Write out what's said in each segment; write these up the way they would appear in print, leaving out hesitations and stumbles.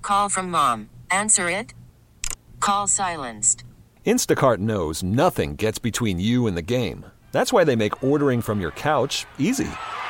Call from mom. Answer it. Call silenced. Instacart knows nothing gets between you and the game. That's why they make ordering from your couch easy.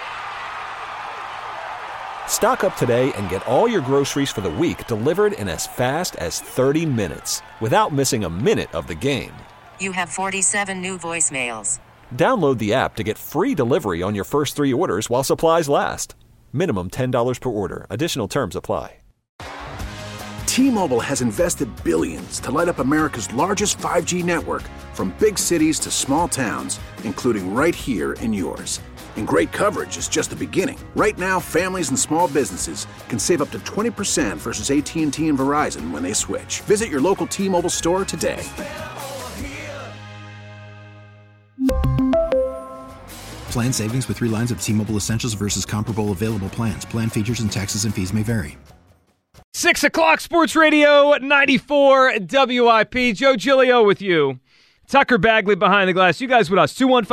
Stock up today and get all your groceries for the week delivered in as fast as 30 minutes without missing a minute of the game. You have 47 new voicemails. Download the app to get free delivery on your first 3 orders while supplies last. Minimum $10 per order. Additional terms apply. T-Mobile has invested billions to light up America's largest 5G network, from big cities to small towns, including right here in yours. And great coverage is just the beginning. Right now, families and small businesses can save up to 20% versus AT&T and Verizon when they switch. Visit your local T-Mobile store today. Plan savings with 3 lines of T-Mobile Essentials versus comparable available plans. Plan features and taxes and fees may vary. 6 o'clock, Sports Radio 94 WIP. Joe Giglio with you. Tucker Bagley behind the glass. You guys with us.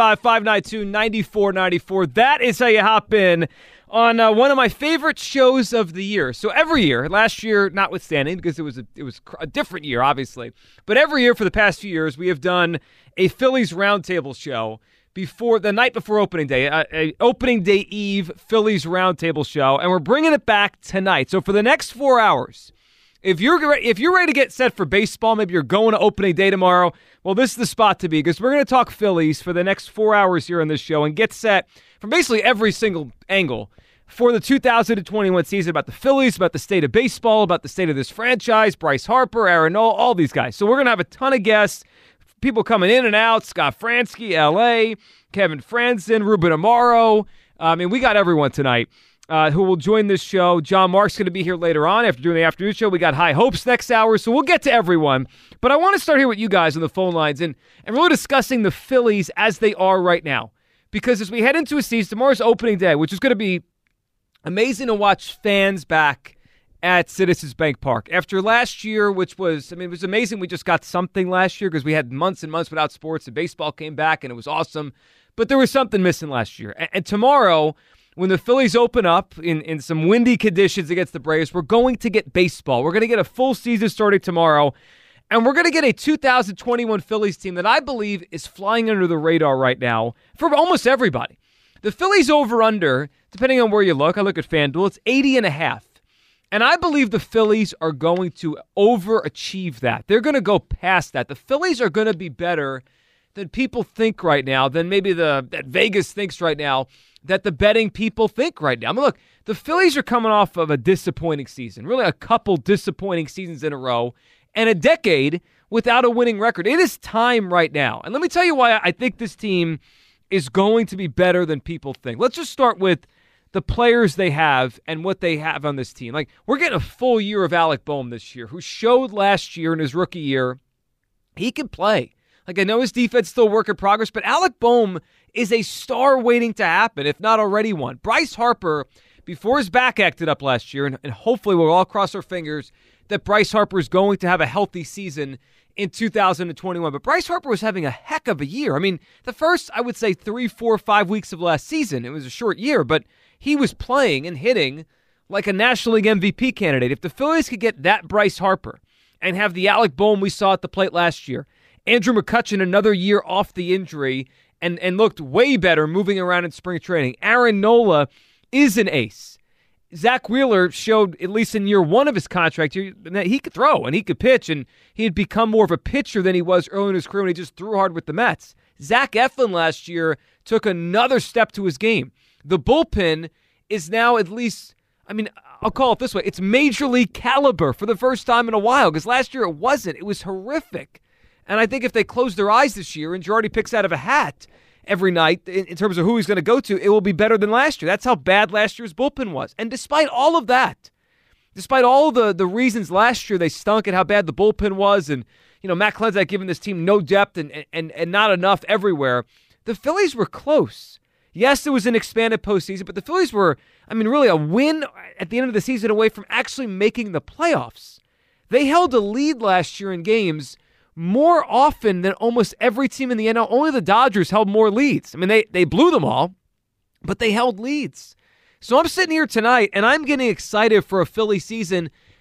215-592-9494. That is how you hop in on one of my favorite shows of the year. So every year, last year notwithstanding, because it was a different year, obviously. But every year for the past few years, we have done a Phillies Roundtable show the night before opening day, a opening day eve Phillies Roundtable show, and we're bringing it back tonight. So for the next 4 hours, if you're ready to get set for baseball, maybe you're going to opening day tomorrow, well, this is the spot to be, because we're going to talk Phillies for the next 4 hours here on this show and get set from basically every single angle for the 2021 season, about the Phillies, about the state of baseball, about the state of this franchise, Bryce Harper, Aaron Nola, all these guys. So we're going to have a ton of guests. People coming in and out, Scott Fransky, L.A., Kevin Franzen, Ruben Amaro. We got everyone tonight who will join this show. John Mark's going to be here later on after doing the afternoon show. We got High Hopes next hour, so we'll get to everyone. But I want to start here with you guys on the phone lines and really discussing the Phillies as they are right now. Because as we head into a season, tomorrow's opening day, which is going to be amazing to watch fans back at Citizens Bank Park. After last year, which was, it was amazing we just got something last year because we had months and months without sports and baseball came back and it was awesome. But there was something missing last year. And tomorrow, when the Phillies open up in some windy conditions against the Braves, we're going to get baseball. We're going to get a full season starting tomorrow. And we're going to get a 2021 Phillies team that I believe is flying under the radar right now for almost everybody. The Phillies over-under, depending on where you look, I look at FanDuel, it's 80.5. And I believe the Phillies are going to overachieve that. They're going to go past that. The Phillies are going to be better than people think right now, than maybe that Vegas thinks right now, that the betting people think right now. Look, the Phillies are coming off of a disappointing season, really a couple disappointing seasons in a row, and a decade without a winning record. It is time right now. And let me tell you why I think this team is going to be better than people think. Let's just start with the players they have and what they have on this team. Like, we're getting a full year of Alec Bohm this year, who showed last year in his rookie year he can play. Like, I know his defense still work in progress, but Alec Bohm is a star waiting to happen, if not already one. Bryce Harper, before his back acted up last year, and hopefully we'll all cross our fingers that Bryce Harper is going to have a healthy season in 2021. But Bryce Harper was having a heck of a year. The first, I would say, 3, 4, 5 weeks of last season, it was a short year, but he was playing and hitting like a National League MVP candidate. If the Phillies could get that Bryce Harper and have the Alec Bohm we saw at the plate last year, Andrew McCutchen another year off the injury and looked way better moving around in spring training. Aaron Nola is an ace. Zach Wheeler showed, at least in year one of his contract, that he could throw and he could pitch, and he had become more of a pitcher than he was early in his career when he just threw hard with the Mets. Zach Eflin last year took another step to his game. The bullpen is now at least, I'll call it this way, it's major league caliber for the first time in a while, because last year it wasn't. It was horrific. And I think if they close their eyes this year and Girardi picks out of a hat every night in terms of who he's going to go to, it will be better than last year. That's how bad last year's bullpen was. And despite all of that, despite all the reasons last year they stunk at how bad the bullpen was, and Matt Klentak giving this team no depth and not enough everywhere, the Phillies were close. Yes, it was an expanded postseason, but the Phillies were, really a win at the end of the season away from actually making the playoffs. They held a lead last year in games more often than almost every team in the NL. Only the Dodgers held more leads. They blew them all, but they held leads. So I'm sitting here tonight, and I'm getting excited for a Philly season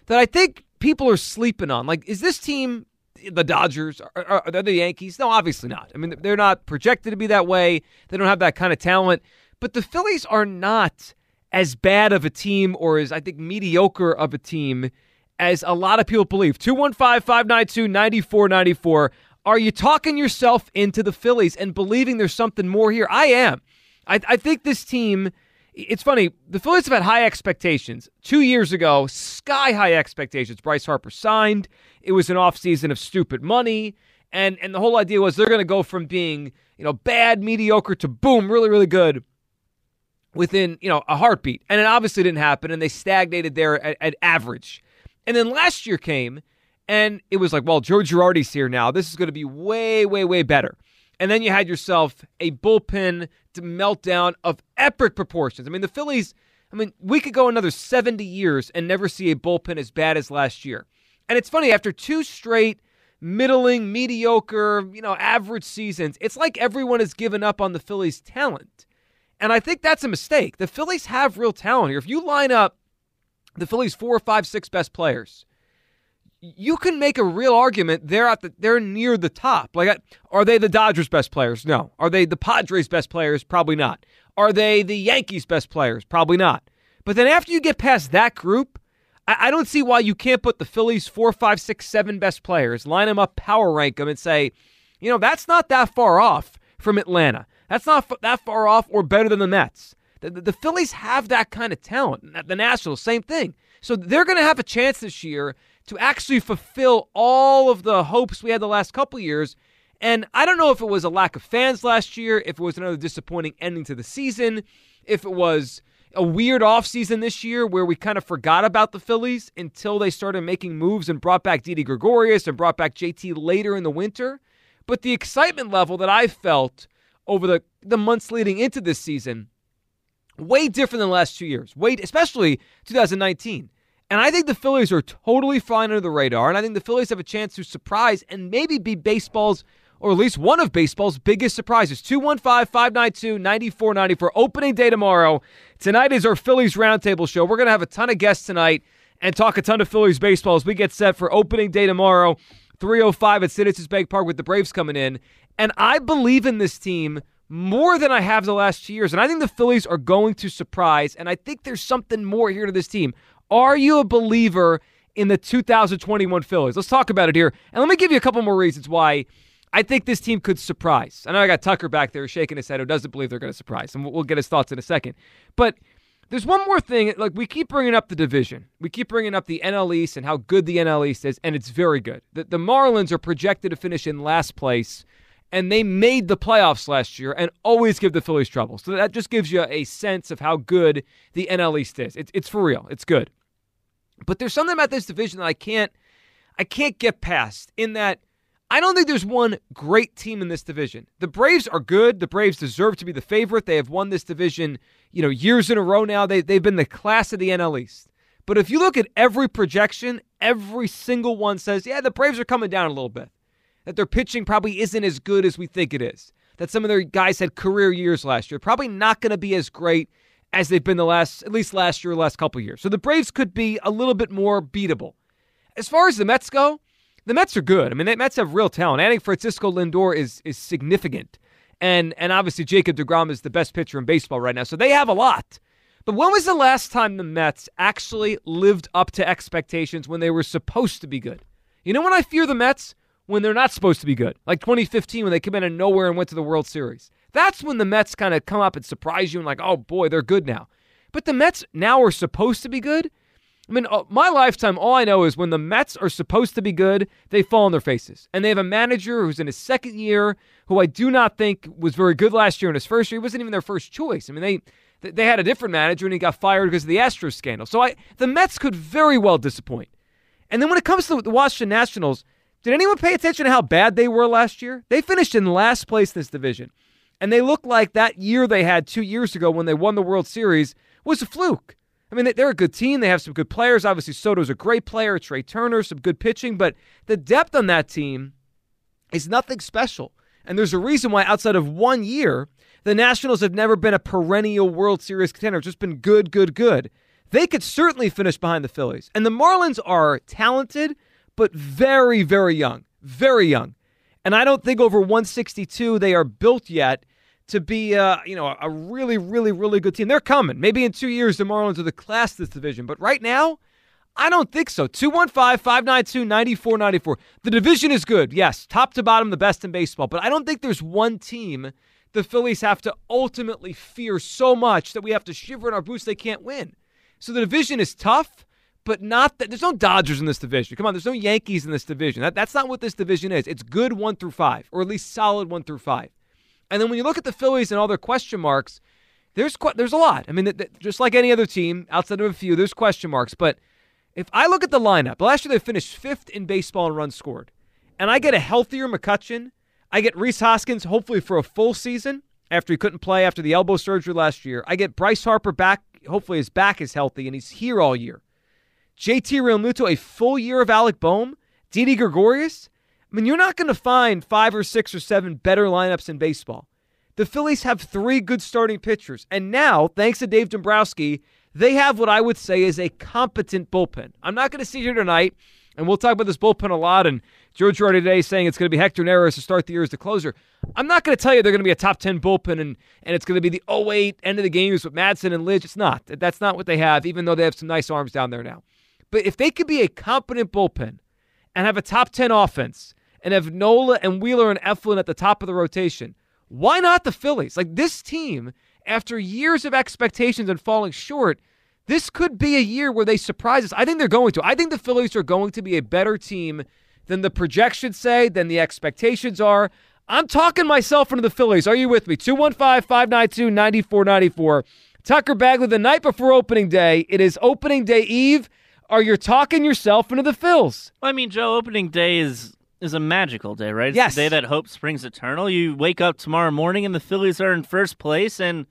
that I think people are sleeping on. Like, is this team the Dodgers? Are they the Yankees? No, obviously not. I mean, they're not projected to be that way. They don't have that kind of talent. But the Phillies are not as bad of a team or as, I think, mediocre of a team as a lot of people believe. 215-592-9494. Are you talking yourself into the Phillies and believing there's something more here? I am. I think this team, it's funny, the Phillies have had high expectations. 2 years ago, sky-high expectations. Bryce Harper signed. It was an offseason of stupid money. And the whole idea was they're going to go from being, bad, mediocre to boom, really, really good within, a heartbeat. And it obviously didn't happen, and they stagnated there at average. And then last year came, and it was like, well, Joe Girardi's here now. This is going to be way, way, way better. And then you had yourself a bullpen meltdown of epic proportions. I mean, the Phillies, we could go another 70 years and never see a bullpen as bad as last year. And it's funny, after 2 straight middling, mediocre, average seasons, it's like everyone has given up on the Phillies' talent. And I think that's a mistake. The Phillies have real talent here. If you line up the Phillies' 4, 5, 6 best players, you can make a real argument they're near the top. Like, are they the Dodgers' best players? No. Are they the Padres' best players? Probably not. Are they the Yankees' best players? Probably not. But then after you get past that group, I don't see why you can't put the Phillies' 4, 5, 6, 7 best players, line them up, power rank them, and say, that's not that far off from Atlanta. That's not that far off or better than the Mets. The Phillies have that kind of talent. The Nationals, same thing. So they're going to have a chance this year to actually fulfill all of the hopes we had the last couple years. And I don't know if it was a lack of fans last year, if it was another disappointing ending to the season, if it was a weird offseason this year where we kind of forgot about the Phillies until they started making moves and brought back Didi Gregorius and brought back JT later in the winter. But the excitement level that I felt over the months leading into this season, way different than the last 2 years, especially 2019. And I think the Phillies are totally flying under the radar, and I think the Phillies have a chance to surprise and maybe be baseball's, or at least one of baseball's, biggest surprises. 215-592-9490 opening day tomorrow. Tonight is our Phillies Roundtable show. We're going to have a ton of guests tonight and talk a ton of Phillies baseball as we get set for opening day tomorrow, 3:05 at Citizens Bank Park with the Braves coming in. And I believe in this team more than I have the last 2 years, and I think the Phillies are going to surprise, and I think there's something more here to this team. Are you a believer in the 2021 Phillies? Let's talk about it here. And let me give you a couple more reasons why I think this team could surprise. I know I got Tucker back there shaking his head who doesn't believe they're going to surprise, and we'll get his thoughts in a second. But there's one more thing. Like, we keep bringing up the division. We keep bringing up the NL East and how good the NL East is, and it's very good. The Marlins are projected to finish in last place, and they made the playoffs last year and always give the Phillies trouble. So that just gives you a sense of how good the NL East is. It's for real. It's good. But there's something about this division that I can't get past, in that I don't think there's one great team in this division. The Braves are good. The Braves deserve to be the favorite. They have won this division, years in a row now. They've been the class of the NL East. But if you look at every projection, every single one says, yeah, the Braves are coming down a little bit. That their pitching probably isn't as good as we think it is. That some of their guys had career years last year. Probably not going to be as great as they've been at least last year, last couple of years. So the Braves could be a little bit more beatable. As far as the Mets go, the Mets are good. I mean, the Mets have real talent. Adding Francisco Lindor is significant. And obviously Jacob deGrom is the best pitcher in baseball right now. So they have a lot. But when was the last time the Mets actually lived up to expectations when they were supposed to be good? You know when I fear the Mets? When they're not supposed to be good. Like 2015 when they came out of nowhere and went to the World Series. That's when the Mets kind of come up and surprise you and like, oh boy, they're good now. But the Mets now are supposed to be good? I mean, my lifetime, all I know is when the Mets are supposed to be good, they fall on their faces. And they have a manager who's in his second year, who I do not think was very good last year in his first year. He wasn't even their first choice. I mean, they had a different manager and he got fired because of the Astros scandal. So the Mets could very well disappoint. And then when it comes to the Washington Nationals, did anyone pay attention to how bad they were last year? They finished in last place in this division. And they look like that year they had 2 years ago when they won the World Series was a fluke. I mean, they're a good team. They have some good players. Obviously, Soto's a great player. Trey Turner, some good pitching. But the depth on that team is nothing special. And there's a reason why outside of 1 year, the Nationals have never been a perennial World Series contender. It's just been good, good, good. they could certainly finish behind the Phillies. And the Marlins are talented, but very, very young. Very young. And I don't think over 162 they are built yet to be a really, really, really good team. They're coming. Maybe in 2 years the Marlins are the class of this division. But right now, I don't think so. 215-592-9494. The division is good. Yes, top to bottom, the best in baseball. But I don't think there's one team the Phillies have to ultimately fear so much that we have to shiver in our boots they can't win. So the division is tough, but not that. There's no Dodgers in this division. Come on, there's no Yankees in this division. That's not what this division is. It's good 1 through 5, or at least solid 1 through 5. And then when you look at the Phillies and all their question marks, there's a lot. I mean, just like any other team, outside of a few, there's question marks. But if I look at the lineup, last year they finished 5th in baseball in runs scored. And I get a healthier McCutchen. I get Rhys Hoskins, hopefully for a full season after he couldn't play after the elbow surgery last year. I get Bryce Harper back. Hopefully his back is healthy and he's here all year. JT Realmuto, a full year of Alec Boehm. Didi Gregorius. I mean, you're not going to find 5 or 6 or 7 better lineups in baseball. The Phillies have 3 good starting pitchers. And now, thanks to Dave Dombrowski, they have what I would say is a competent bullpen. I'm not going to sit here tonight, and we'll talk about this bullpen a lot, and Joe Girardi today is saying it's going to be Hector Neris to start the year as the closer. I'm not going to tell you they're going to be a top 10 bullpen and it's going to be the 08 end of the games with Madsen and Lidge. It's not. That's not what they have, even though they have some nice arms down there now. But if they could be a competent bullpen and have a top 10 offense and have Nola and Wheeler and Eflin at the top of the rotation, why not the Phillies? Like, this team, after years of expectations and falling short, this could be a year where they surprise us. I think they're going to. I think the Phillies are going to be a better team than the projections say, than the expectations are. I'm talking myself into the Phillies. Are you with me? 215-592-9494. Tucker Bagley, the night before opening day. It is opening day eve. Are you talking yourself into the Phils? Well, I mean, Joe, opening day is a magical day, right? It's yes. The day that hope springs eternal. You wake up tomorrow morning and the Phillies are in first place, and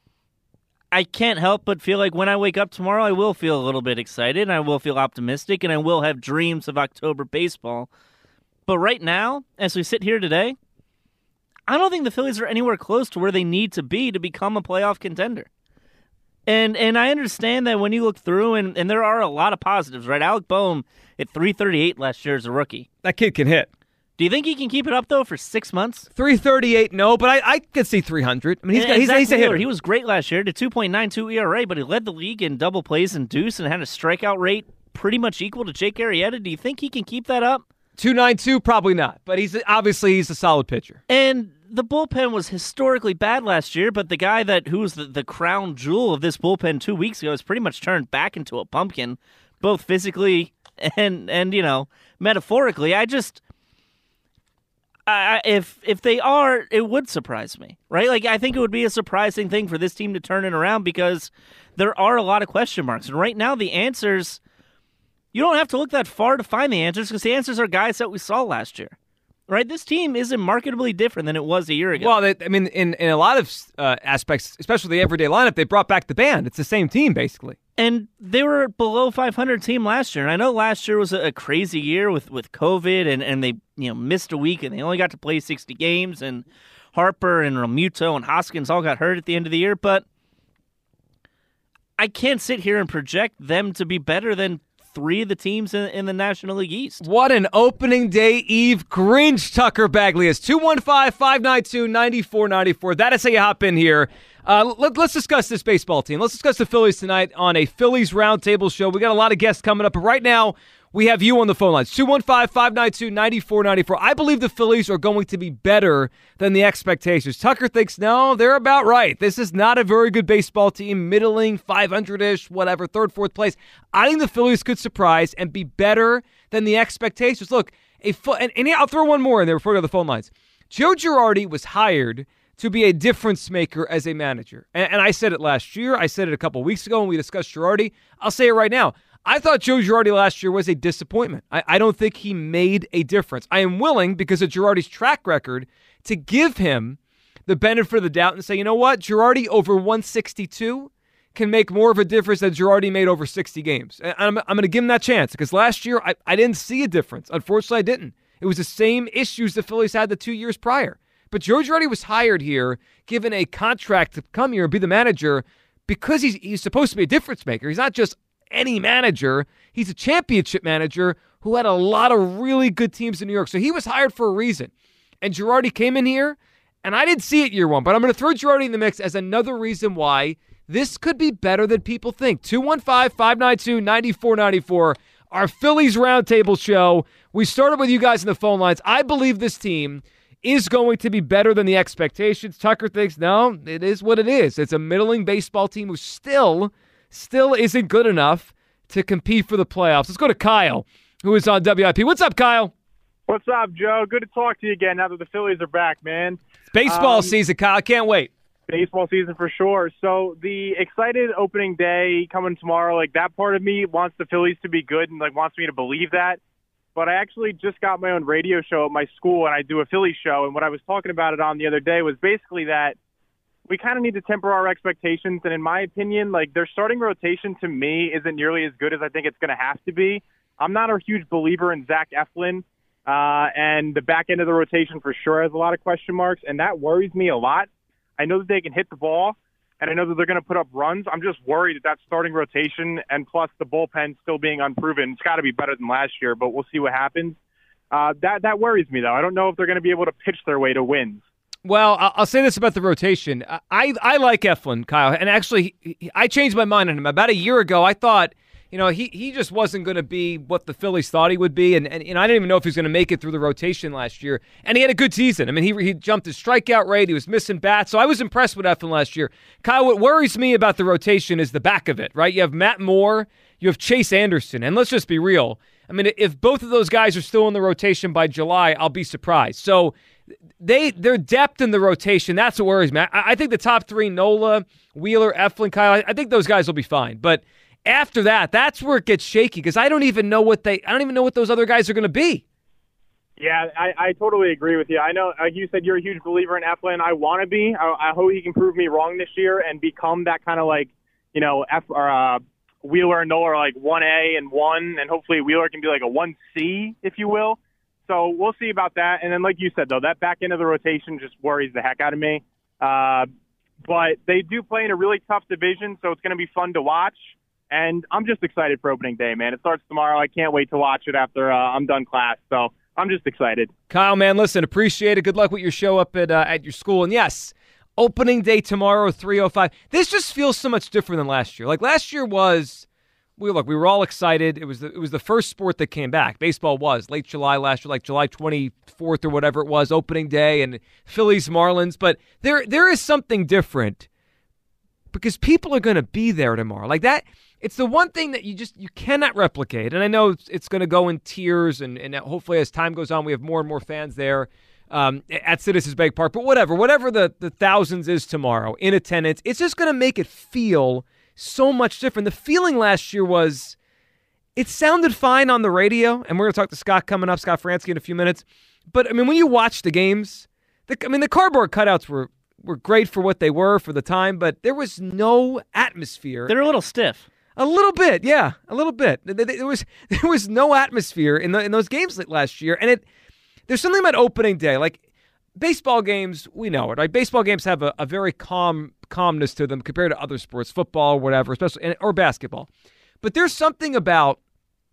I can't help but feel like when I wake up tomorrow, I will feel a little bit excited, and I will feel optimistic, and I will have dreams of October baseball. But right now, as we sit here today, I don't think the Phillies are anywhere close to where they need to be to become a playoff contender. And I understand that when you look through, and there are a lot of positives, right? Alec Boehm at 338 last year as a rookie. That kid can hit. Do you think he can keep it up, though, for 6 months? 338, no, but I could see 300. I mean, he's a hitter. He was great last year, to 2.92 ERA, but he led the league in double plays and deuce and had a strikeout rate pretty much equal to Jake Arrieta. Do you think he can keep that up? 292, probably not, but he's a solid pitcher. And the bullpen was historically bad last year, but the guy who was the crown jewel of this bullpen 2 weeks ago has pretty much turned back into a pumpkin, both physically and metaphorically. If they are, it would surprise me, right? Like, I think it would be a surprising thing for this team to turn it around because there are a lot of question marks. And right now, the answers, you don't have to look that far to find the answers because the answers are guys that we saw last year, right? This team isn't markedly different than it was a year ago. Well, in a lot of aspects, especially the everyday lineup, they brought back the band. It's the same team, basically. And they were below 500 team last year. And I know last year was a crazy year with COVID, and they missed a week, and they only got to play 60 games, and Harper and Realmuto and Hoskins all got hurt at the end of the year. But I can't sit here and project them to be better than 3 of the teams in the National League East. What an opening day eve Grinch Tucker Bagley is. 215-592-9494. That is how you hop in here. Let's discuss this baseball team. Let's discuss the Phillies tonight on a Phillies Roundtable show. We got a lot of guests coming up, but right now we have you on the phone lines. 215-592-9494. I believe the Phillies are going to be better than the expectations. Tucker thinks, no, they're about right. This is not a very good baseball team, middling, 500-ish, whatever, third, fourth place. I think the Phillies could surprise and be better than the expectations. Look, I'll throw one more in there before we go to the phone lines. Joe Girardi was hired to be a difference maker as a manager. And I said it last year. I said it a couple weeks ago when we discussed Girardi. I'll say it right now. I thought Joe Girardi last year was a disappointment. I don't think he made a difference. I am willing, because of Girardi's track record, to give him the benefit of the doubt and say, you know what? Girardi over 162 can make more of a difference than Girardi made over 60 games. And I'm going to give him that chance because last year I didn't see a difference. Unfortunately, I didn't. It was the same issues the Phillies had the 2 years prior. But Joe Girardi was hired here, given a contract to come here and be the manager because he's supposed to be a difference maker. He's not just any manager. He's a championship manager who had a lot of really good teams in New York. So he was hired for a reason. And Girardi came in here, and I didn't see it year one, but I'm going to throw Girardi in the mix as another reason why this could be better than people think. 215-592-9494, our Phillies Roundtable show. We started with you guys in the phone lines. I believe this team is going to be better than the expectations. Tucker thinks, no, it is what it is. It's a middling baseball team who still isn't good enough to compete for the playoffs. Let's go to Kyle, who is on WIP. What's up, Kyle? What's up, Joe? Good to talk to you again now that the Phillies are back, man. It's baseball season, Kyle. I can't wait. Baseball season for sure. So the excited opening day coming tomorrow, like that part of me wants the Phillies to be good and like wants me to believe that. But I actually just got my own radio show at my school, and I do a Phillies show. And what I was talking about it on the other day was basically that we kind of need to temper our expectations. And in my opinion, like their starting rotation to me isn't nearly as good as I think it's going to have to be. I'm not a huge believer in Zach Eflin, and the back end of the rotation for sure has a lot of question marks, and that worries me a lot. I know that they can hit the ball, and I know that they're going to put up runs. I'm just worried that starting rotation and plus the bullpen still being unproven, it's got to be better than last year, but we'll see what happens. That worries me, though. I don't know if they're going to be able to pitch their way to wins. Well, I'll say this about the rotation. I like Eflin, Kyle, and actually I changed my mind on him. About a year ago, I thought, he just wasn't going to be what the Phillies thought he would be, and I didn't even know if he was going to make it through the rotation last year. And he had a good season. I mean, he jumped his strikeout rate. He was missing bats, so I was impressed with Eflin last year. Kyle, what worries me about the rotation is the back of it, right? You have Matt Moore, you have Chase Anderson, and let's just be real. I mean, if both of those guys are still in the rotation by July, I'll be surprised. So their depth in the rotation, that's what worries me. I think the top three, Nola, Wheeler, Eflin, Kyle, I think those guys will be fine. But after that, that's where it gets shaky because I don't even know what those other guys are going to be. Yeah, I totally agree with you. I know, like you said, you're a huge believer in Eflin. I want to be. I hope he can prove me wrong this year and become that kind of like, Wheeler and Nola are like 1A and 1, and hopefully Wheeler can be like a 1C, if you will. So we'll see about that. And then, like you said, though, that back end of the rotation just worries the heck out of me. But they do play in a really tough division, so it's going to be fun to watch. And I'm just excited for opening day, man. It starts tomorrow. I can't wait to watch it after I'm done class. So I'm just excited. Kyle, man, listen, appreciate it. Good luck with your show up at your school. And yes, opening day tomorrow, 3:05. This just feels so much different than last year. Like last year we were all excited. It was the first sport that came back. Baseball was late July last year, like July 24th or whatever it was, opening day, and Phillies Marlins. But there is something different because people are going to be there tomorrow. Like that. It's the one thing that you cannot replicate. And I know it's going to go in tiers, and hopefully as time goes on, we have more and more fans there at Citizens Bank Park. But whatever the thousands is tomorrow in attendance, it's just going to make it feel so much different. The feeling last year was, it sounded fine on the radio, and we're going to talk to Scott coming up, Scott Fransky in a few minutes. But, I mean, when you watch the games, the cardboard cutouts were great for what they were for the time, but there was no atmosphere. They're a little stiff. A little bit, yeah, a little bit. There was no atmosphere in those games last year, and there's something about opening day. Like baseball games, we know it, right? Baseball games have a very calmness to them compared to other sports, football, whatever, especially or basketball. But there's something about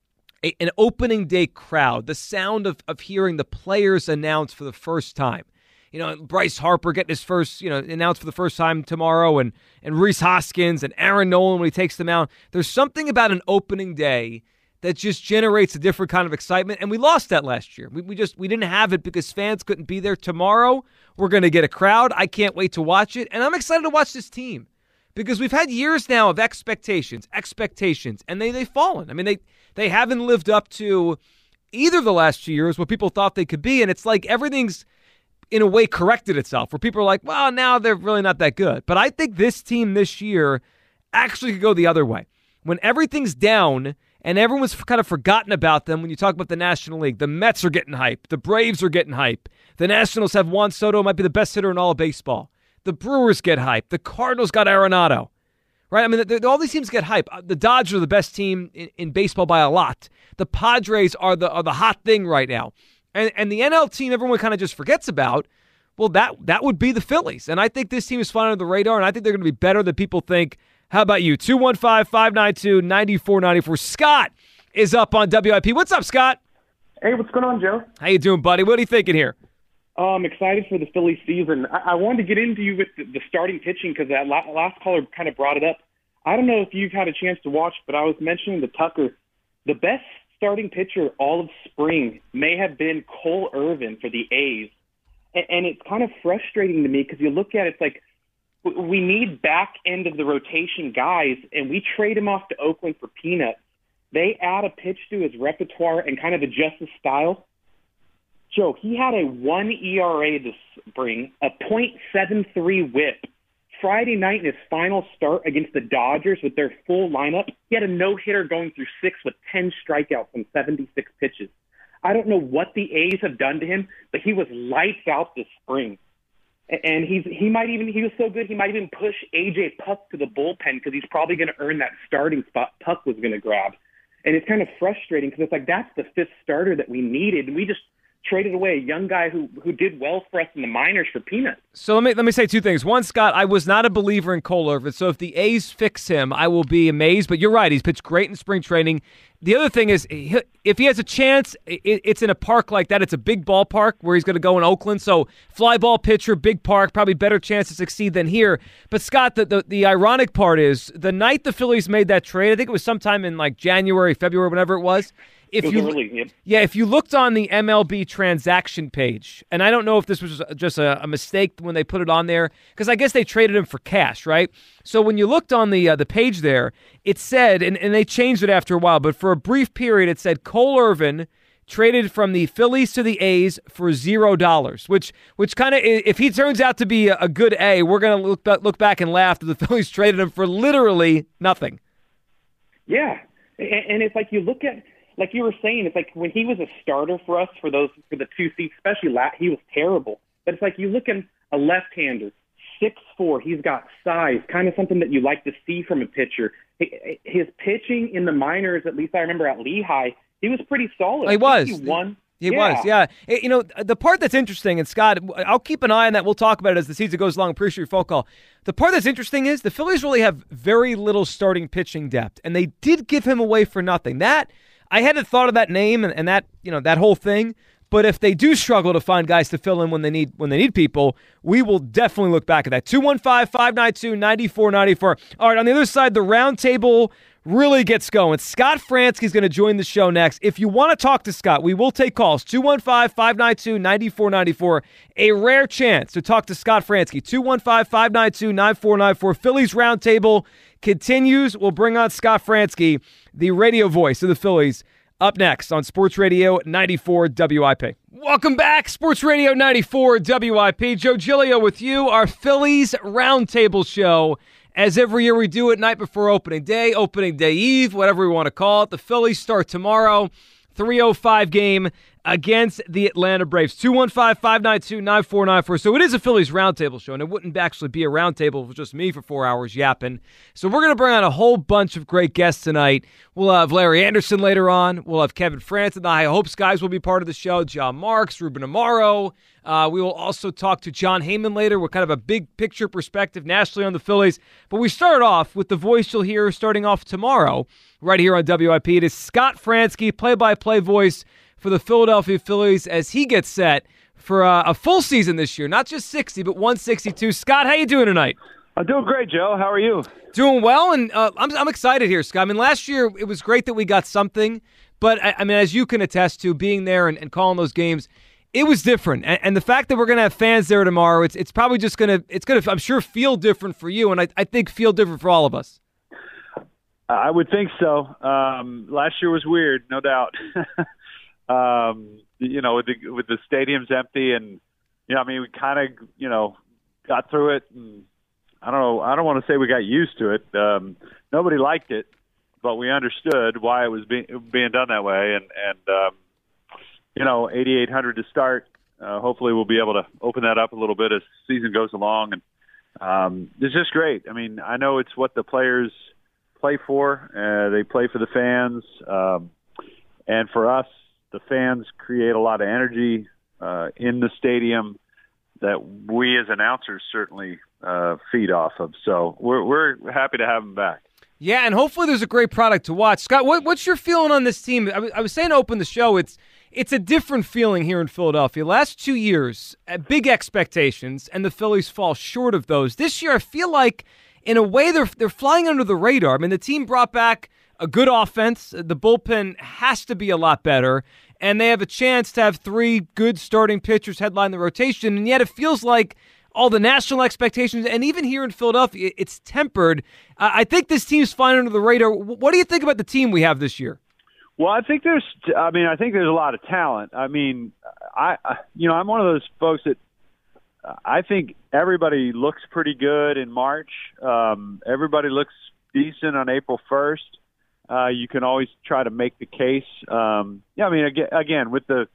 an opening day crowd, the sound of hearing the players announce for the first time. Bryce Harper getting his first, announced for the first time tomorrow, and Rhys Hoskins and Aaron Nolan when he takes them out. There's something about an opening day that just generates a different kind of excitement, and we lost that last year. We didn't have it because fans couldn't be there. Tomorrow, we're going to get a crowd. I can't wait to watch it, and I'm excited to watch this team because we've had years now of expectations, and they've fallen. I mean, they haven't lived up to either of the last 2 years what people thought they could be, and it's like everything's in a way corrected itself where people are like, well, now they're really not that good. But I think this team this year actually could go the other way. When everything's down and everyone's kind of forgotten about them, when you talk about the National League, the Mets are getting hype. The Braves are getting hype. The Nationals have Juan Soto, might be the best hitter in all of baseball. The Brewers get hype. The Cardinals got Arenado. Right? I mean, all these teams get hype. The Dodgers are the best team in baseball by a lot. The Padres are the hot thing right now. And the NL team everyone kind of just forgets about, well, that would be the Phillies. And I think this team is flying under the radar, and I think they're going to be better than people think How about you? 215-592-9494. Scott is up on WIP. What's up, Scott? Hey, what's going on, Joe? How you doing, buddy? What are you thinking here? I'm excited for the Phillies season. I wanted to get into you with the starting pitching because that last caller kind of brought it up. I don't know if you've had a chance to watch, but I was mentioning to Tucker, the best starting pitcher all of spring may have been Cole Irvin for the A's. And it's kind of frustrating to me because you look at it, it's like we need back end of the rotation guys, and we trade him off to Oakland for peanuts. They add a pitch to his repertoire and kind of adjust his style. Joe, he had a 1 ERA this spring, a .73 whip. Friday night in his final start against the Dodgers with their full lineup, he had a no-hitter going through 6 with 10 strikeouts on 76 pitches. I don't know what the A's have done to him, but he was lights out this spring. And he was so good, he might even push A.J. Puck to the bullpen because he's probably going to earn that starting spot Puck was going to grab. And it's kind of frustrating because it's like that's the fifth starter that we needed, and we just traded away a young guy who did well for us in the minors for peanuts. So let me say two things. One, Scott, I was not a believer in Cole Irvin, so if the A's fix him, I will be amazed. But you're right, he's pitched great in spring training. The other thing is, if he has a chance, it's in a park like that. It's a big ballpark where he's going to go in Oakland. So fly ball pitcher, big park, probably better chance to succeed than here. But Scott, the ironic part is the night the Phillies made that trade, I think it was sometime in like January, February, whenever it was. If you looked on the MLB transaction page, and I don't know if this was just a mistake when they put it on there, because I guess they traded him for cash, right? So when you looked on the page there, it said, and they changed it after a while, but for a brief period, it said Cole Irvin traded from the Phillies to the A's for $0, which kind of, if he turns out to be a good A, we're going to look back and laugh that the Phillies traded him for literally nothing. Yeah, and it's like you look at, like you were saying, it's like when he was a starter for us for the 2 seats, especially he was terrible. But it's like you look at a left-hander, 6'4", he's got size, kind of something that you like to see from a pitcher. His pitching in the minors, at least I remember at Lehigh, he was pretty solid. He was. He won. He was, yeah. You know, the part that's interesting, and Scott, I'll keep an eye on that. We'll talk about it as the season goes along. Appreciate your phone call. The part that's interesting is the Phillies really have very little starting pitching depth, and they did give him away for nothing. I hadn't thought of that name and that, you know, that whole thing. But if they do struggle to find guys to fill in when they need people, we will definitely look back at that. 215-592-9494. All right, on the other side, the roundtable really gets going. Scott Franzke is going to join the show next. If you want to talk to Scott, we will take calls. 215-592-9494. A rare chance to talk to Scott Franzke. 215-592-9494. Phillies roundtable continues. We'll bring on Scott Franzke, the radio voice of the Phillies, up next on Sports Radio 94 WIP. Welcome back, Sports Radio 94 WIP. Joe Giglio with you, our Phillies roundtable show. As every year we do it night before opening day eve, whatever we want to call it. The Phillies start tomorrow, 3:05 game against the Atlanta Braves. 215-592-9494. So it is a Phillies roundtable show, and it wouldn't actually be a roundtable with just me for 4 hours yapping. So we're going to bring on a whole bunch of great guests tonight. We'll have Larry Anderson later on. We'll have Kevin France and the High Hopes guys will be part of the show. John Marks, Ruben Amaro. We will also talk to John Heyman later with kind of a big picture perspective nationally on the Phillies. But we start off with the voice you'll hear starting off tomorrow right here on WIP. It is Scott Franzke, play-by-play voice for the Philadelphia Phillies as he gets set for a full season this year. Not just 60, but 162. Scott, how you doing tonight? I'm doing great, Joe. How are you? Doing well, and I'm excited here, Scott. I mean, last year it was great that we got something, but I mean, as you can attest to, being there and calling those games, it was different. And the fact that we're going to have fans there tomorrow, it's probably just going to, I'm sure, feel different for you, and I think feel different for all of us. I would think so. Last year was weird, no doubt. You know, with the stadiums empty, and you know, I mean, we kind of, you know, got through it, and I don't know. I don't want to say we got used to it. Nobody liked it, but we understood why it was being done that way, and you know, 8,800 to start. Hopefully, we'll be able to open that up a little bit as the season goes along, and it's just great. I mean, I know it's what the players play for. They play for the fans, and for us, the fans create a lot of energy in the stadium that we as announcers certainly feed off of. So we're happy to have him back. Yeah, and hopefully there's a great product to watch. Scott, what's your feeling on this team? I was saying to open the show, it's a different feeling here in Philadelphia. Last 2 years, big expectations, and the Phillies fall short of those. This year, I feel like, in a way, they're flying under the radar. I mean, the team brought back a good offense. The bullpen has to be a lot better, and they have a chance to have 3 good starting pitchers headline the rotation, and yet it feels like all the national expectations, and even here in Philadelphia, it's tempered. I think this team's flying under the radar. What do you think about the team we have this year? Well, I think there's a lot of talent. I mean, I'm one of those folks that I think everybody looks pretty good in March. Everybody looks decent on April 1st. You can always try to make the case. Again, with the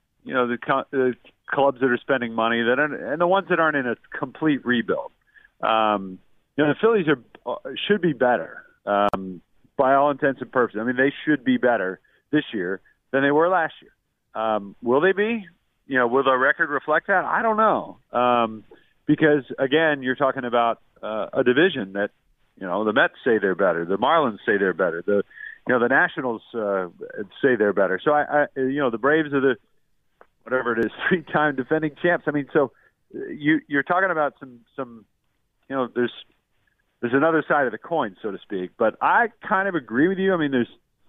clubs that are spending money and the ones that aren't in a complete rebuild. The Phillies should be better by all intents and purposes. I mean, they should be better this year than they were last year. Will they be? Will the record reflect that? I don't know. Because again, you're talking about a division that, the Mets say they're better, the Marlins say they're better, the Nationals say they're better. So the Braves are the whatever it is, 3-time defending champs. I mean, so you're talking about some there's another side of the coin, so to speak. But I kind of agree with you. I mean,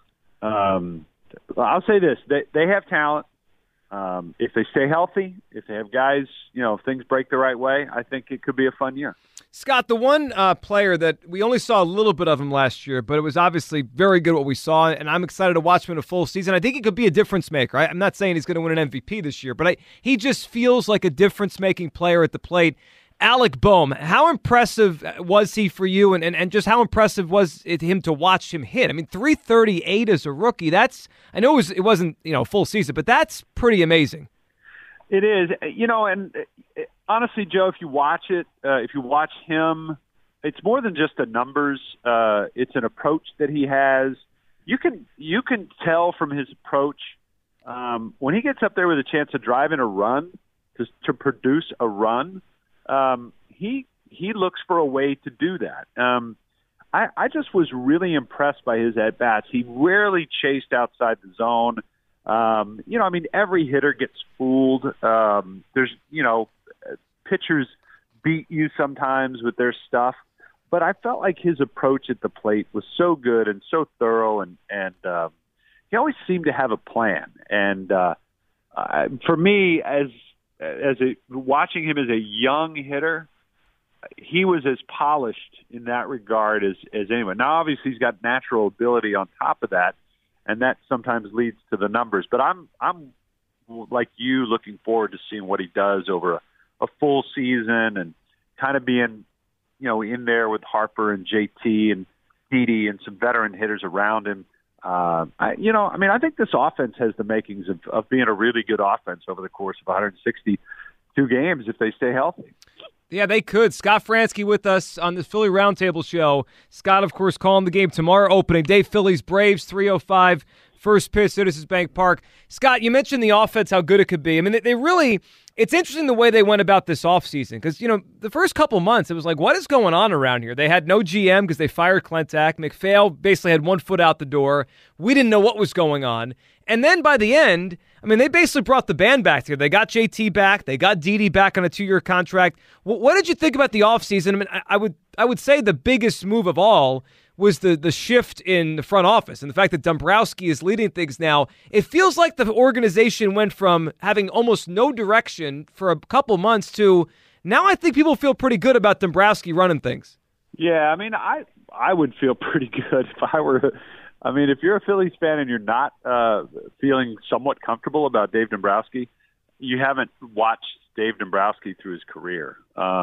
I'll say this: they have talent. If they stay healthy, if they have guys, if things break the right way, I think it could be a fun year. Scott, the one player that we only saw a little bit of him last year, but it was obviously very good what we saw, and I'm excited to watch him in a full season. I think he could be a difference maker. I'm not saying he's going to win an MVP this year, but he just feels like a difference-making player at the plate. Alec Bohm, how impressive was he for you, and just how impressive was it him to watch him hit? I mean, 338 as a rookie. I know it wasn't full season, but that's pretty amazing. It is, and honestly, Joe, if you watch it, if you watch him, it's more than just the numbers. It's an approach that he has. You can tell from his approach when he gets up there with a chance to drive in a run, to produce a run. He looks for a way to do that. I just was really impressed by his at bats. He rarely chased outside the zone. Every hitter gets fooled. There's pitchers beat you sometimes with their stuff, but I felt like his approach at the plate was so good and so thorough, and he always seemed to have a plan. And for me, watching him as a young hitter, he was as polished in that regard as anyone. Now, obviously, he's got natural ability on top of that, and that sometimes leads to the numbers. But I'm like you, looking forward to seeing what he does over a full season and kind of being, in there with Harper and JT and Didi and some veteran hitters around him. I think this offense has the makings of being a really good offense over the course of 162 games if they stay healthy. Yeah, they could. Scott Franzke with us on the Philly Roundtable Show. Scott, of course, calling the game tomorrow, opening day. Phillies Braves, 3:05, first pitch, Citizens Bank Park. Scott, you mentioned the offense, how good it could be. I mean, they really – it's interesting the way they went about this offseason because, the first couple months, it was like, what is going on around here? They had no GM because they fired Klentak. McPhail basically had one foot out the door. We didn't know what was going on. And then by the end, they basically brought the band back together. They got JT back. They got Didi back on a 2-year contract. What did you think about the offseason? I would say the biggest move of all was the shift in the front office and the fact that Dombrowski is leading things now. It feels like the organization went from having almost no direction for a couple months to now I think people feel pretty good about Dombrowski running things. Yeah, I would feel pretty good if I were – if you're a Phillies fan and you're not feeling somewhat comfortable about Dave Dombrowski, you haven't watched Dave Dombrowski through his career.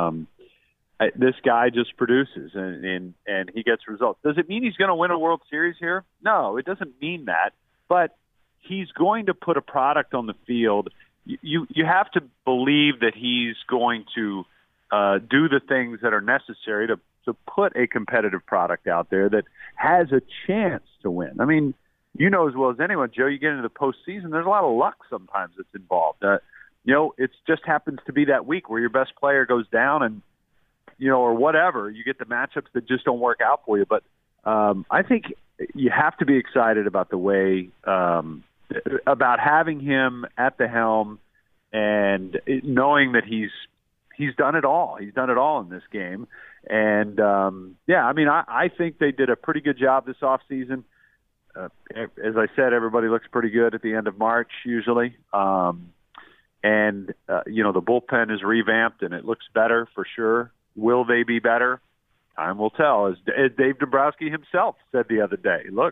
This guy just produces and he gets results. Does it mean he's going to win a World Series here? No, it doesn't mean that. But he's going to put a product on the field. You have to believe that he's going to do the things that are necessary to put a competitive product out there that has a chance to win. As well as anyone, Joe, you get into the postseason, there's a lot of luck sometimes that's involved. It just happens to be that week where your best player goes down and or whatever. You get the matchups that just don't work out for you. But I think you have to be excited about the way about having him at the helm and knowing that he's done it all. He's done it all in this game. And, I think they did a pretty good job this offseason. As I said, everybody looks pretty good at the end of March usually. The bullpen is revamped and it looks better for sure. Will they be better? Time will tell. As Dave Dombrowski himself said the other day, look,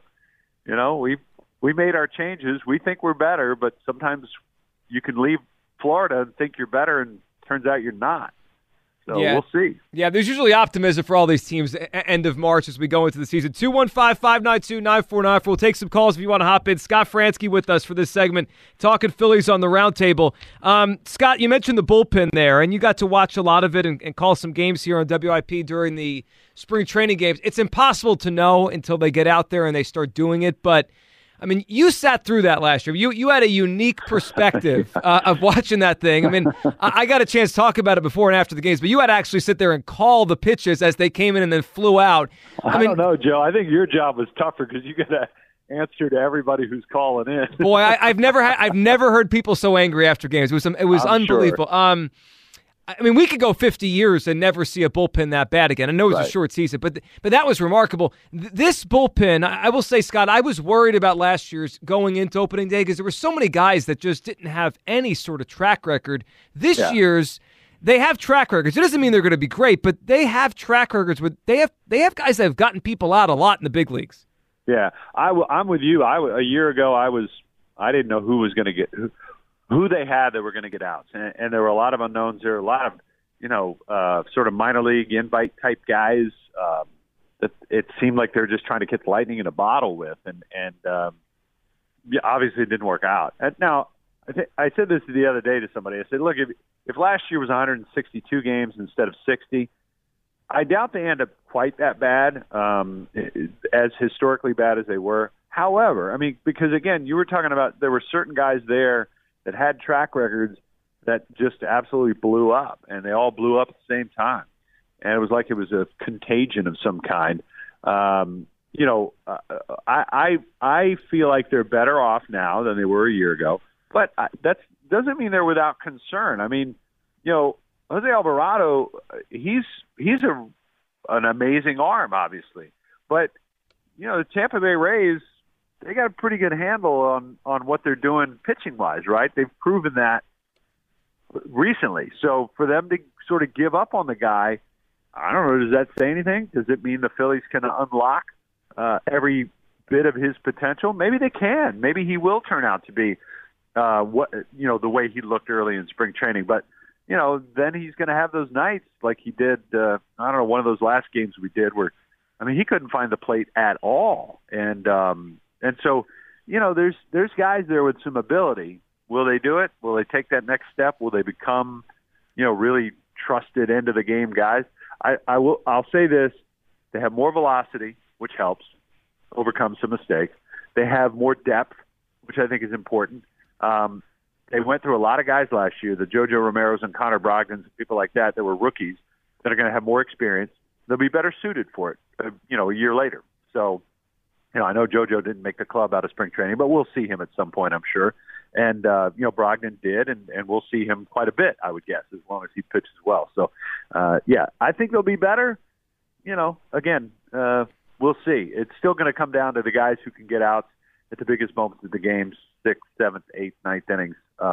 we made our changes. We think we're better, but sometimes you can leave Florida and think you're better, and turns out you're not. So we'll see. Yeah, there's usually optimism for all these teams end of March as we go into the season. 215-592-9494. We'll take some calls if you want to hop in. Scott Fransky with us for this segment, talking Phillies on the Roundtable. Scott, you mentioned the bullpen there, and you got to watch a lot of it and call some games here on WIP during the spring training games. It's impossible to know until they get out there and they start doing it, but I mean, you sat through that last year. You had a unique perspective of watching that thing. I mean, I got a chance to talk about it before and after the games, but you had to actually sit there and call the pitches as they came in and then flew out. I don't know, Joe. I think your job was tougher because you got to answer to everybody who's calling in. Boy, I've never heard people so angry after games. It was unbelievable. Sure. I mean, we could go 50 years and never see a bullpen that bad again. I know it was a short season, but that was remarkable. This bullpen, I will say, Scott, I was worried about last year's going into opening day because there were so many guys that just didn't have any sort of track record. This year's, they have track records. It doesn't mean they're going to be great, but they have track records. They have guys that have gotten people out a lot in the big leagues. Yeah, I'm with you. A year ago, I didn't know who was going to get who they had that were going to get outs. And there were a lot of unknowns. There were a lot of, sort of minor league invite type guys that it seemed like they were just trying to catch lightning in a bottle with. And obviously it didn't work out. And now, I said this the other day to somebody. I said, look, if last year was 162 games instead of 60, I doubt they end up quite that bad, as historically bad as they were. However, I mean, because, again, you were talking about there were certain guys there that had track records that just absolutely blew up, and they all blew up at the same time. And it was like it was a contagion of some kind. I feel like they're better off now than they were a year ago, but that doesn't mean they're without concern. I mean, Jose Alvarado, he's an amazing arm, obviously, but the Tampa Bay Rays, they got a pretty good handle on what they're doing pitching-wise, right? They've proven that recently. So for them to sort of give up on the guy, I don't know, does that say anything? Does it mean the Phillies can unlock every bit of his potential? Maybe they can. Maybe he will turn out to be the way he looked early in spring training. But, then he's going to have those nights like he did, one of those last games we did where, he couldn't find the plate at all. And so, there's guys there with some ability. Will they do it? Will they take that next step? Will they become, really trusted end of the game guys? I'll say this: they have more velocity, which helps overcome some mistakes. They have more depth, which I think is important. They went through a lot of guys last year, the JoJo Romeros and Connor Brogdons, and people like that were rookies that are going to have more experience. They'll be better suited for it, a year later. So, I know JoJo didn't make the club out of spring training, but we'll see him at some point, I'm sure. And, Brogdon did, and we'll see him quite a bit, I would guess, as long as he pitches well. So, I think they'll be better. Again, we'll see. It's still going to come down to the guys who can get out at the biggest moments of the game, 6th, 7th, 8th, 9th innings,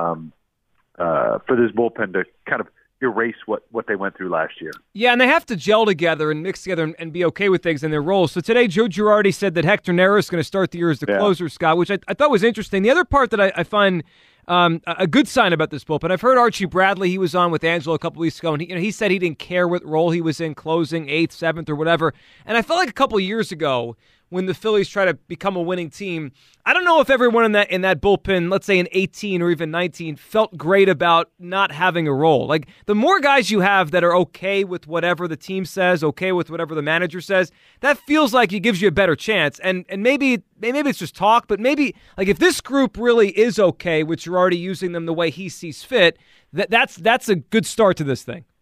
for this bullpen to kind of erase what they went through last year. Yeah, and they have to gel together and mix together and be okay with things in their roles. So today, Joe Girardi said that Hector Neris is going to start the year as the closer, Scott, which I thought was interesting. The other part that I find a good sign about this bullpen, I've heard Archie Bradley, he was on with Angelo a couple weeks ago, and he said he didn't care what role he was in, closing, 8th, 7th, or whatever. And I felt like a couple of years ago, when the Phillies try to become a winning team, I don't know if everyone in that bullpen, let's say in 18 or even 19, felt great about not having a role. Like, the more guys you have that are okay with whatever the team says, okay with whatever the manager says, that feels like it gives you a better chance. And maybe it's just talk, but maybe, like, if this group really is okay with Girardi using them the way he sees fit, that's a good start to this thing.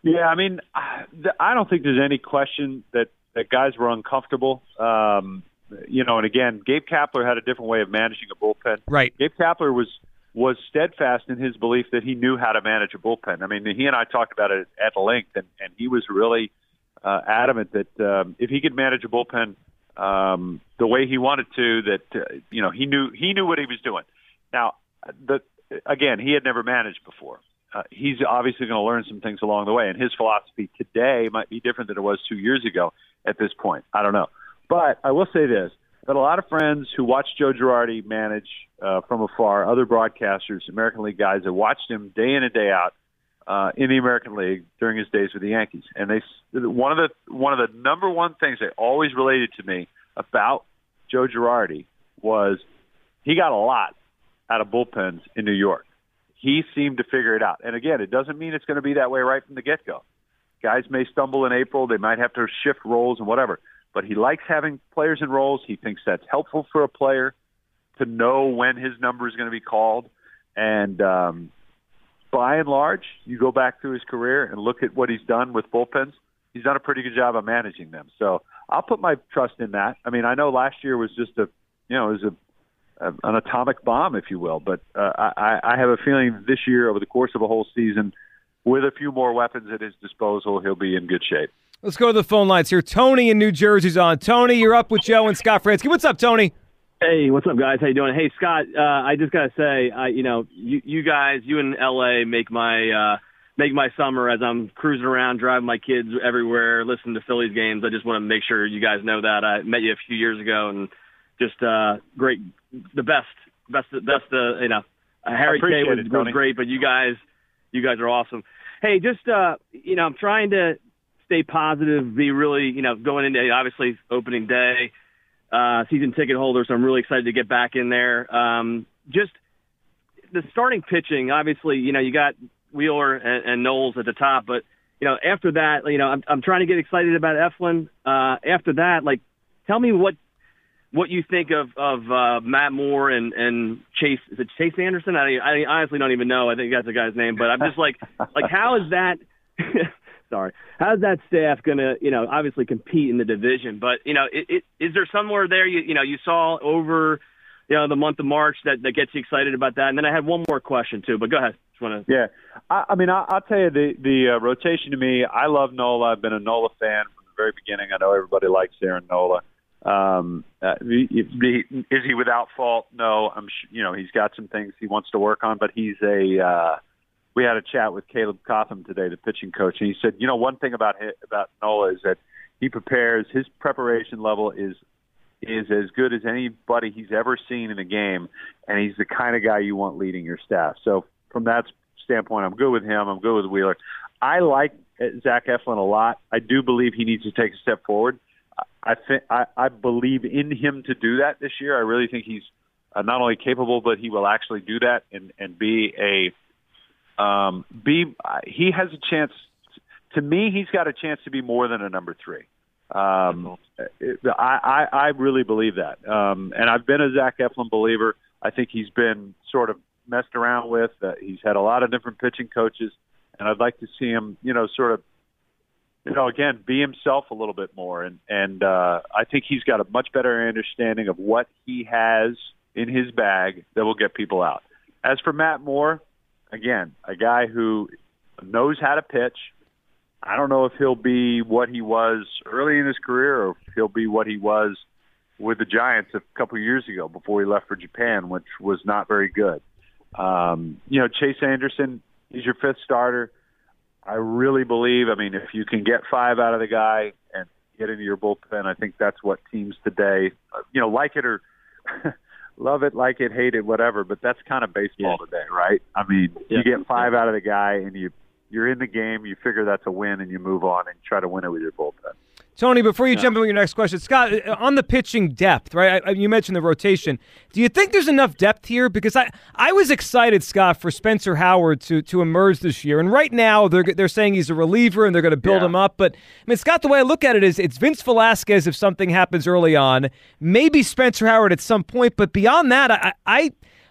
Yeah, I mean, I don't think there's any question that guys were uncomfortable. And again, Gabe Kapler had a different way of managing a bullpen. Right. Gabe Kapler was steadfast in his belief that he knew how to manage a bullpen. I mean, he and I talked about it at length, and he was really adamant that if he could manage a bullpen the way he wanted to, that he knew what he was doing. Now, again, he had never managed before. He's obviously going to learn some things along the way, and his philosophy today might be different than it was 2 years ago at this point. I don't know. But I will say this, that a lot of friends who watched Joe Girardi manage from afar, other broadcasters, American League guys, have watched him day in and day out in the American League during his days with the Yankees. And one of the number one things they always related to me about Joe Girardi was he got a lot out of bullpens in New York. He seemed to figure it out. And again, it doesn't mean it's going to be that way right from the get-go. Guys may stumble in April. They might have to shift roles and whatever. But he likes having players in roles. He thinks that's helpful for a player to know when his number is going to be called. And by and large, you go back through his career and look at what he's done with bullpens. He's done a pretty good job of managing them. So I'll put my trust in that. I mean, I know last year was just an atomic bomb, if you will. But I have a feeling this year, over the course of a whole season, with a few more weapons at his disposal, he'll be in good shape. Let's go to the phone lines here. Tony in New Jersey's on. Tony, you're up with Joe and Scott Franzke. What's up, Tony? Hey, what's up, guys? How you doing? Hey, Scott, I just got to say, you guys, you in L.A. make my summer as I'm cruising around, driving my kids everywhere, listening to Phillies games. I just want to make sure you guys know that. I met you a few years ago, and just great, the best. Harry Kay was great, but you guys are awesome. Hey, just I'm trying to stay positive, be really, going into obviously opening day, season ticket holder, so I'm really excited to get back in there. Just the starting pitching, obviously, you got Wheeler and Knowles at the top, but after that, I'm trying to get excited about Eflin. After that, tell me what you think of Matt Moore and Chase. Is it Chase Anderson? I honestly don't even know. I think that's the guy's name, but I'm just like how is that? Sorry, how's that staff gonna obviously compete in the division? But is there somewhere there you saw over the month of March that gets you excited about that? And then I had one more question too, but go ahead. Yeah, I'll tell you the rotation to me. I love Nola. I've been a Nola fan from the very beginning. I know everybody likes Aaron Nola. Is he without fault? No, I'm sure, he's got some things he wants to work on, but he's we had a chat with Caleb Cotham today, the pitching coach, and he said, one thing about Nola is that he prepares, his preparation level is as good as anybody he's ever seen in a game, and he's the kind of guy you want leading your staff. So from that standpoint, I'm good with him. I'm good with Wheeler. I like Zach Eflin a lot. I do believe he needs to take a step forward. I believe in him to do that this year. I really think he's not only capable, but he will actually do that and be he has a chance. To me, he's got a chance to be more than a number 3. I really believe that. And I've been a Zach Eflin believer. I think he's been sort of messed around with. He's had a lot of different pitching coaches, and I'd like to see him, again, be himself a little bit more. And I think he's got a much better understanding of what he has in his bag that will get people out. As for Matt Moore, again, a guy who knows how to pitch. I don't know if he'll be what he was early in his career or if he'll be what he was with the Giants a couple of years ago before he left for Japan, which was not very good. Chase Anderson, he's your 5th starter. I really believe, if you can get 5 out of the guy and get into your bullpen, I think that's what teams today, like it or love it, like it, hate it, whatever, but that's kind of baseball today, right? You get 5 out of the guy and you're in the game, you figure that's a win, and you move on and try to win it with your bullpen. Tony, before you jump in with your next question, Scott, on the pitching depth, right? You mentioned the rotation. Do you think there's enough depth here? Because I was excited, Scott, for Spencer Howard to emerge this year. And right now they're saying he's a reliever and they're going to build him up. But, Scott, the way I look at it is it's Vince Velasquez if something happens early on, maybe Spencer Howard at some point. But beyond that,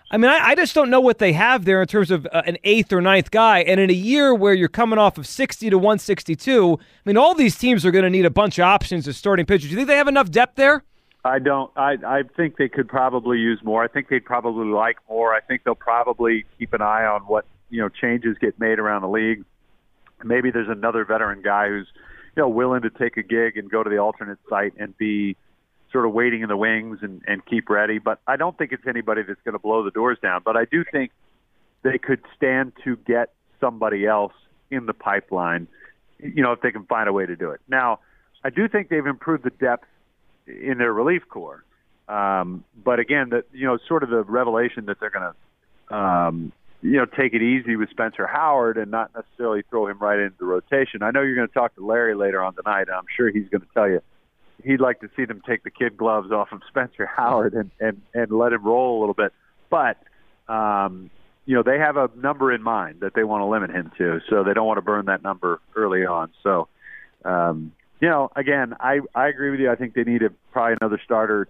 I mean, I just don't know what they have there in terms of an 8th or 9th guy. And in a year where you're coming off of 60 to 162, I mean, all these teams are going to need a bunch of options as starting pitchers. Do you think they have enough depth there? I don't. I think they could probably use more. I think they'd probably like more. I think they'll probably keep an eye on what, changes get made around the league. Maybe there's another veteran guy who's, willing to take a gig and go to the alternate site and be sort of waiting in the wings and keep ready. But I don't think it's anybody that's going to blow the doors down. But I do think they could stand to get somebody else in the pipeline, if they can find a way to do it. Now, I do think they've improved the depth in their relief corps. But again, sort of the revelation that they're going to, take it easy with Spencer Howard and not necessarily throw him right into the rotation. I know you're going to talk to Larry later on tonight, and I'm sure he's going to tell you he'd like to see them take the kid gloves off of Spencer Howard and let him roll a little bit. But, they have a number in mind that they want to limit him to, so they don't want to burn that number early on. So, again, I agree with you. I think they need probably another starter.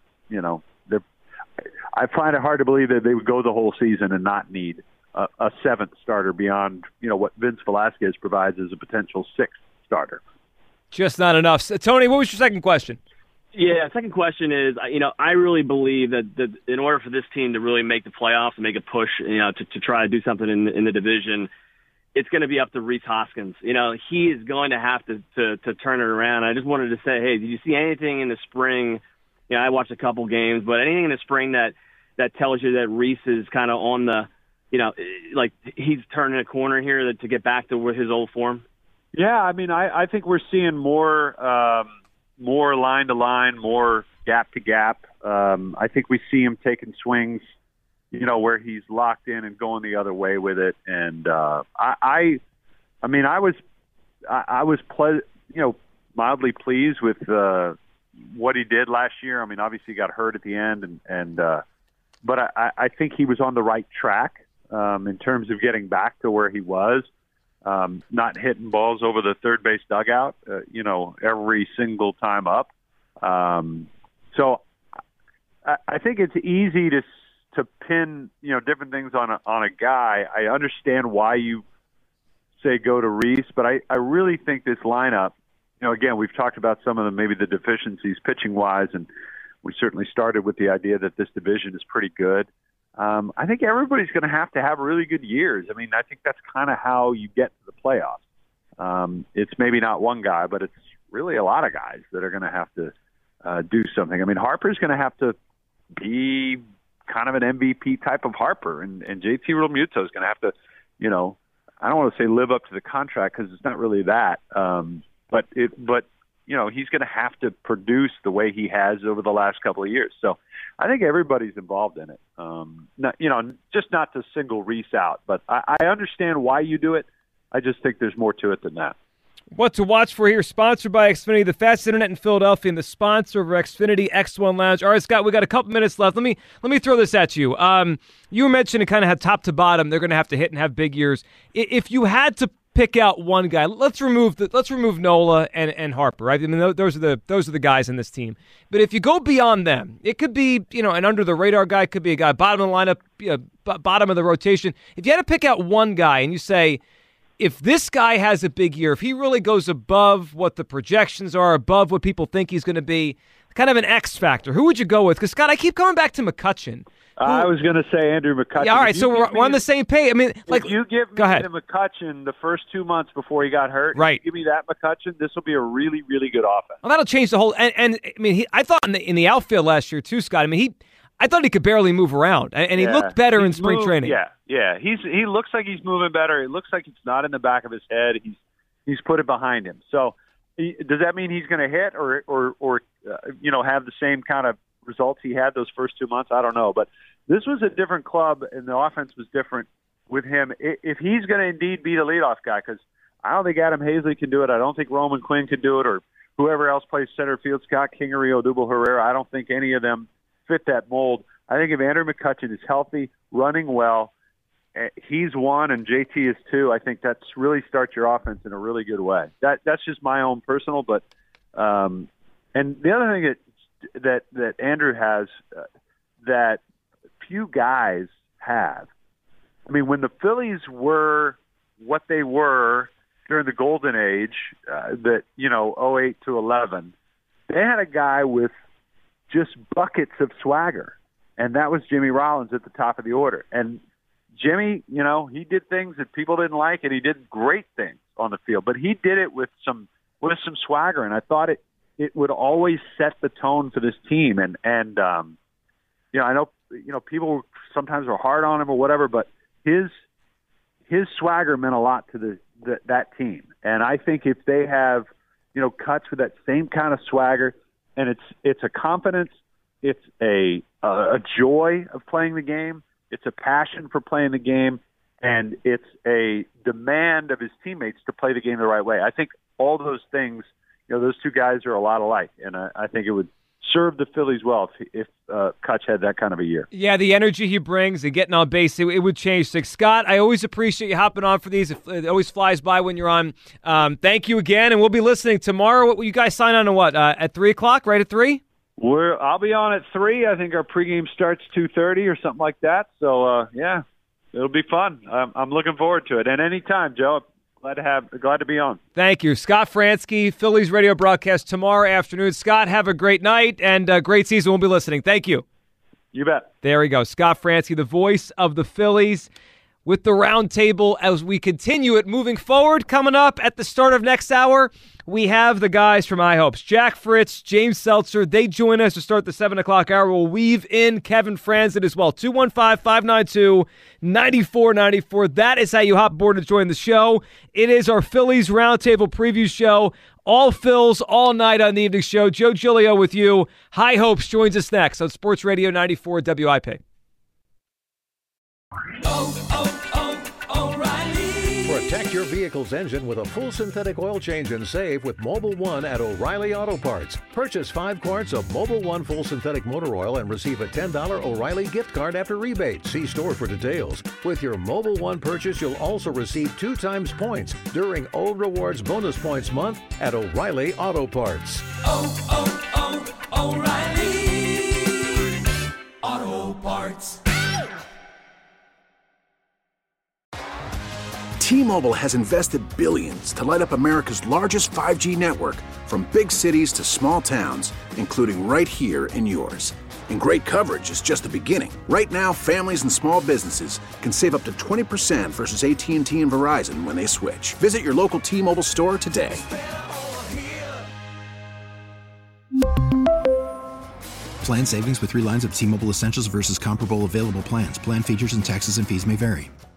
I find it hard to believe that they would go the whole season and not need a 7th starter beyond, what Vince Velasquez provides as a potential 6th starter. Just not enough. Tony, what was your second question? Yeah, second question is, I really believe that in order for this team to really make the playoffs and make a push, to try to do something in the division, it's going to be up to Rhys Hoskins. He is going to have to turn it around. I just wanted to say, hey, did you see anything in the spring? I watched a couple games, but anything in the spring that tells you that Rhys is kind of on the, like he's turning a corner here to get back to his old form? Yeah, I mean, I think we're seeing more line to line, more gap to gap. I think we see him taking swings, where he's locked in and going the other way with it. And I was mildly pleased with what he did last year. I mean, obviously he got hurt at the end, but I think he was on the right track in terms of getting back to where he was. Not hitting balls over the third base dugout, every single time up. So I think it's easy to pin, different things on a guy. I understand why you say go to Rhys, but I really think this lineup, again, we've talked about some of maybe the deficiencies pitching wise, and we certainly started with the idea that this division is pretty good. I think everybody's going to have really good years. I mean, I think that's kind of how you get to the playoffs. It's maybe not one guy, but it's really a lot of guys that are going to have to do something. I mean, Harper's going to have to be kind of an MVP type of Harper, and JT Realmuto is going to have to, I don't want to say live up to the contract because it's not really that, but he's going to have to produce the way he has over the last couple of years. So I think everybody's involved in it. Just not to single Rhys out, but I understand why you do it. I just think there's more to it than that. What to watch for here, sponsored by Xfinity, the fastest internet in Philadelphia, and the sponsor of Xfinity X1 Lounge. All right, Scott, we got a couple minutes left. Let me throw this at you. You mentioned it kind of had top to bottom. They're going to have to hit and have big years. If you had to pick out one guy, let's remove Nola and Harper, right? I mean, those are the guys in this team. But if you go beyond them, it could be an under the radar guy, could be a guy bottom of the lineup, bottom of the rotation. If you had to pick out one guy and you say, if this guy has a big year, if he really goes above what the projections are, above what people think he's going to be, kind of an X factor, who would you go with? Because, Scott, I keep coming back to McCutchen. I was going to say Andrew McCutchen. Yeah, all right, so we're on the same page. I mean, if you give me the McCutchen the first 2 months before he got hurt, right? Give me that McCutchen. This will be a really, really good offense. Well, that'll change the whole. And I mean, I thought in the outfield last year too, Scott. I mean, I thought he could barely move around, and he looked better in spring training. Yeah. He looks like he's moving better. It looks like it's not in the back of his head. He's put it behind him. So, does that mean he's going to hit or have the same kind of results he had those first 2 months? I don't know, but this was a different club, and the offense was different with him. If he's going to indeed be the leadoff guy, because I don't think Adam Hazley can do it. I don't think Roman Quinn can do it, or whoever else plays center field, Scott Kingery, Odubel Herrera. I don't think any of them fit that mold. I think if Andrew McCutchen is healthy, running well, he's one and JT is two. I think that's really starts your offense in a really good way. That's just my own personal, but and the other thing that Andrew has that few guys have. I mean, when the Phillies were what they were during the golden age, 08 to 11, they had a guy with just buckets of swagger, and that was Jimmy Rollins at the top of the order. And Jimmy, he did things that people didn't like, and he did great things on the field, but he did it with some swagger, and I thought it would always set the tone for this team. And I know people sometimes are hard on him or whatever, but his swagger meant a lot to that team. And I think if they have Kutch with that same kind of swagger, and it's a confidence, it's a joy of playing the game, it's a passion for playing the game, and it's a demand of his teammates to play the game the right way. I think all those things, those two guys are a lot alike, and I think it would serve the Phillies well if Kutch had that kind of a year. Yeah, the energy he brings and getting on base, it would change things. Scott, I always appreciate you hopping on for these. It always flies by when you're on. Thank you again, and we'll be listening tomorrow. What will you guys sign on to what? At 3 o'clock, right at 3? I'll be on at 3. I think our pregame starts 2:30 or something like that. So, yeah, it'll be fun. I'm looking forward to it. And anytime, Joe. Glad to be on. Thank you. Scott Franzke, Phillies radio broadcast tomorrow afternoon. Scott, have a great night and a great season. We'll be listening. Thank you. You bet. There we go. Scott Franzke, the voice of the Phillies, with the roundtable as we continue it moving forward. Coming up at the start of next hour, we have the guys from iHopes. Jack Fritz, James Seltzer, they join us to start the 7 o'clock hour. We'll weave in Kevin Franzen as well. 215-592-9494. That is how you hop aboard and join the show. It is our Phillies Roundtable preview show. All Phils, all night on the evening show. Joe Giglio with you. High Hopes joins us next on Sports Radio 94 WIP. Protect your vehicle's engine with a full synthetic oil change and save with Mobil 1 at O'Reilly Auto Parts. Purchase 5 quarts of Mobil 1 full synthetic motor oil and receive a $10 O'Reilly gift card after rebate. See store for details. With your Mobil 1 purchase, you'll also receive 2 times points during O Rewards Bonus Points Month at O'Reilly Auto Parts. O'Reilly Auto Parts. T-Mobile has invested billions to light up America's largest 5G network, from big cities to small towns, including right here in yours. And great coverage is just the beginning. Right now, families and small businesses can save up to 20% versus AT&T and Verizon when they switch. Visit your local T-Mobile store today. Plan savings with 3 lines of T-Mobile Essentials versus comparable available plans. Plan features and taxes and fees may vary.